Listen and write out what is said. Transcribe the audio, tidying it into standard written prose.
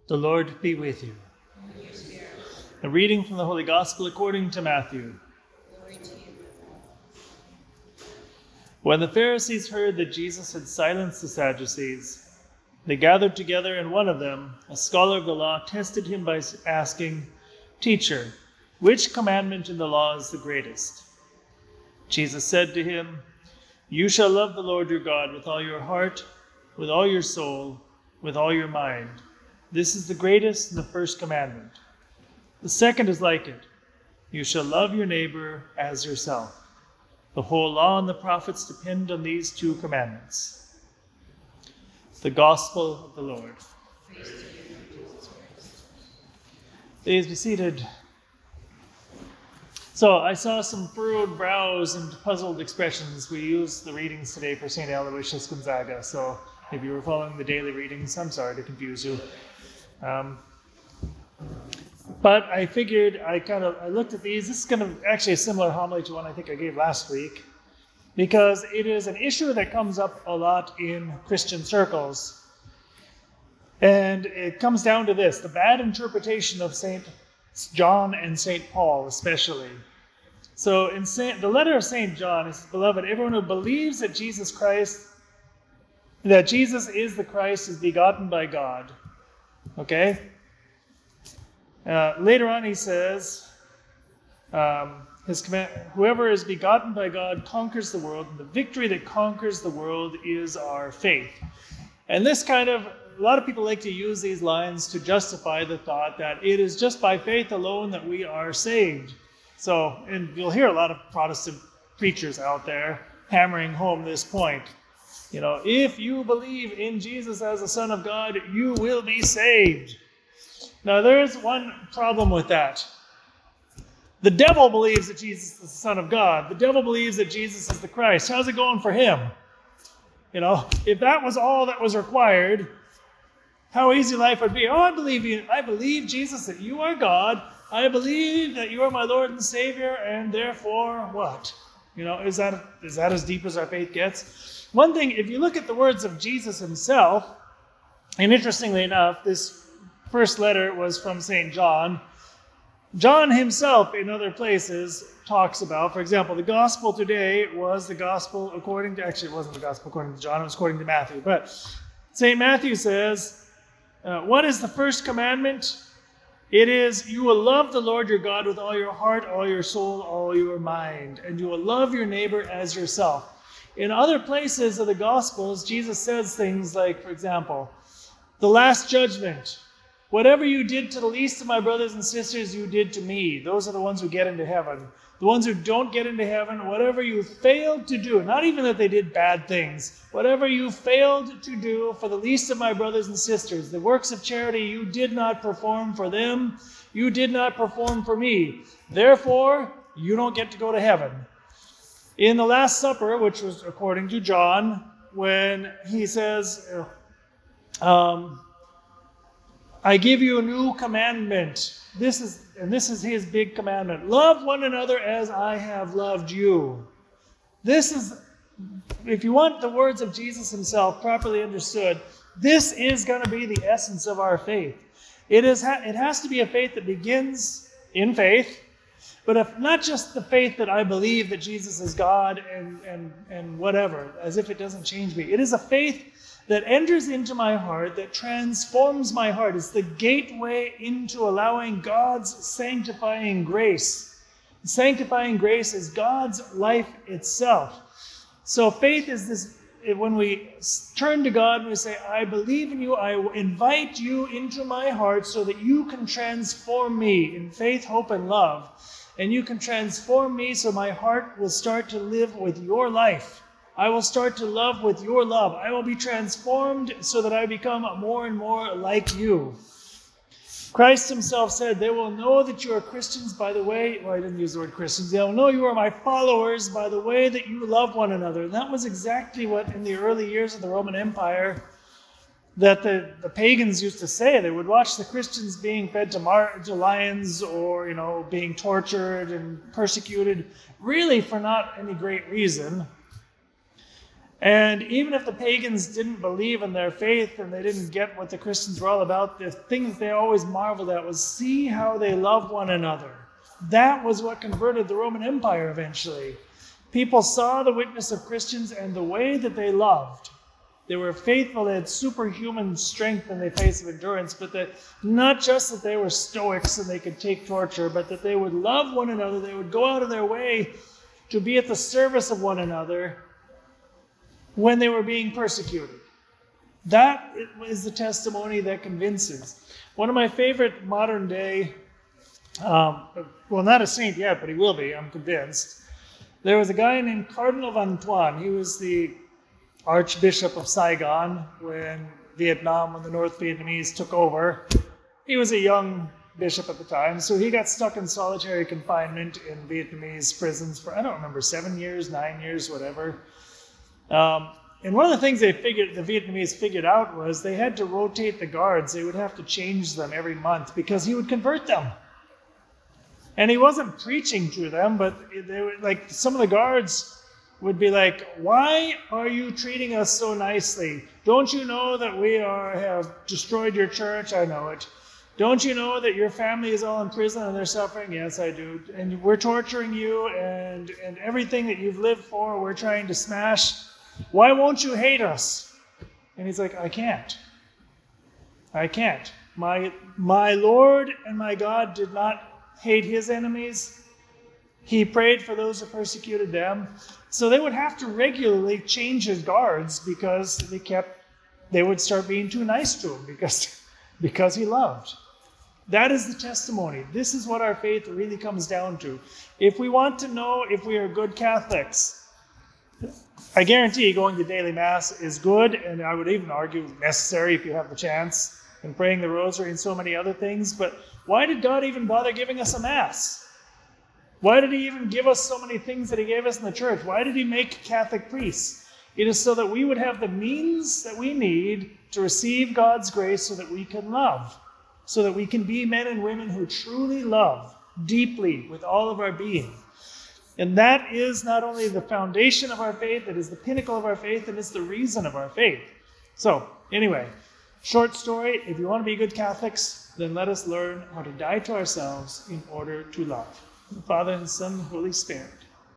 The Lord be with you. A reading from the Holy Gospel according to Matthew. Glory to you. When the Pharisees heard that Jesus had silenced the Sadducees, they gathered together, and one of them, a scholar of the law, tested him by asking, "Teacher, which commandment in the law is the greatest?" Jesus said to him, "You shall love the Lord your God with all your heart, with all your soul, with all your mind. This is the greatest and the first commandment. The second is like it. You shall love your neighbor as yourself. The whole law and the prophets depend on these two commandments." The Gospel of the Lord. Praise to you, Jesus Christ. Please be seated. So I saw some furrowed brows and puzzled expressions. We used the readings today for St. Aloysius Gonzaga. So if you were following the daily readings, I'm sorry to confuse you. But I figured I looked at these. This is kind of actually a similar homily to one I think I gave last week, because it is an issue that comes up a lot in Christian circles. And it comes down to this: the bad interpretation of St. John and St. Paul especially. So in the letter of St. John, it says, "Beloved, everyone who believes that Jesus is the Christ is begotten by God." Okay? Later on he says, "Whoever is begotten by God conquers the world, and the victory that conquers the world is our faith." And this a lot of people like to use these lines to justify the thought that it is just by faith alone that we are saved. So, and you'll hear a lot of Protestant preachers out there hammering home this point. You know, if you believe in Jesus as the Son of God, you will be saved. Now, there's one problem with that. The devil believes that Jesus is the Son of God. The devil believes that Jesus is the Christ. How's it going for him? You know, if that was all that was required, how easy life would be. "Oh, I believe you. I believe, Jesus, that you are God. I believe that you are my Lord and Savior, and therefore what?" You know, is that as deep as our faith gets? One thing, if you look at the words of Jesus himself, and interestingly enough, this first letter was from St. John. John himself, in other places, talks about, for example, the gospel today was the gospel according to, actually it wasn't the gospel according to John, it was according to Matthew. But St. Matthew says, what is the first commandment? It is, you will love the Lord your God with all your heart, all your soul, all your mind, and you will love your neighbor as yourself. In other places of the Gospels, Jesus says things like, for example, the last judgment. "Whatever you did to the least of my brothers and sisters, you did to me." Those are the ones who get into heaven. The ones who don't get into heaven, whatever you failed to do, not even that they did bad things, whatever you failed to do for the least of my brothers and sisters, the works of charity you did not perform for them, you did not perform for me. Therefore, you don't get to go to heaven. In the Last Supper, which was according to John, when he says, "I give you a new commandment." This is his big commandment. "Love one another as I have loved you." This is, if you want the words of Jesus himself properly understood, this is going to be the essence of our faith. It has to be a faith that begins in faith, but if not just the faith that I believe that Jesus is God and whatever, as if it doesn't change me. It is a faith that enters into my heart, that transforms my heart. It's the gateway into allowing God's sanctifying grace. Sanctifying grace is God's life itself. So faith is this, when we turn to God and we say, "I believe in you, I invite you into my heart so that you can transform me in faith, hope, and love. And you can transform me so my heart will start to live with your life. I will start to love with your love. I will be transformed so that I become more and more like you." Christ himself said, "They will know that you are Christians by the way," well, I didn't use the word Christians, "they will know you are my followers by the way that you love one another." And that was exactly what in the early years of the Roman Empire that the pagans used to say. They would watch the Christians being fed to lions or, being tortured and persecuted, really for not any great reason. And even if the pagans didn't believe in their faith and they didn't get what the Christians were all about, the thing that they always marveled at was see how they love one another. That was what converted the Roman Empire eventually. People saw the witness of Christians and the way that they loved. They were faithful, they had superhuman strength in the face of endurance, but that not just that they were stoics and they could take torture, but that they would love one another, they would go out of their way to be at the service of one another when they were being persecuted. That is the testimony that convinces. One of my favorite modern day, well, not a saint yet, but he will be, I'm convinced. There was a guy named Cardinal Antoine. He was the Archbishop of Saigon when the North Vietnamese took over. He was a young bishop at the time, so he got stuck in solitary confinement in Vietnamese prisons for, I don't remember, 7 years, 9 years, whatever. And one of the things the Vietnamese figured out was they had to rotate the guards. They would have to change them every month because he would convert them. And he wasn't preaching to them, but they were like, some of the guards would be like, why are you treating us so nicely? Don't you know that we have destroyed your church? I know it. Don't you know that your family is all in prison and they're suffering? Yes, I do. And we're torturing you and everything that you've lived for, we're trying to smash. Why won't you hate us? And he's like, I can't. I can't. My Lord and my God did not hate his enemies. He prayed for those who persecuted them. So they would have to regularly change his guards because they would start being too nice to him because he loved. That is the testimony. This is what our faith really comes down to. If we want to know if we are good Catholics, I guarantee going to daily Mass is good, and I would even argue necessary if you have the chance, and praying the Rosary and so many other things. But why did God even bother giving us a Mass? Why did he even give us so many things that he gave us in the church? Why did he make Catholic priests? It is so that we would have the means that we need to receive God's grace so that we can love, so that we can be men and women who truly love deeply with all of our being. And that is not only the foundation of our faith, it is the pinnacle of our faith, and it's the reason of our faith. So, anyway, short story, if you want to be good Catholics, then let us learn how to die to ourselves in order to love. The Father and Son and Holy Spirit.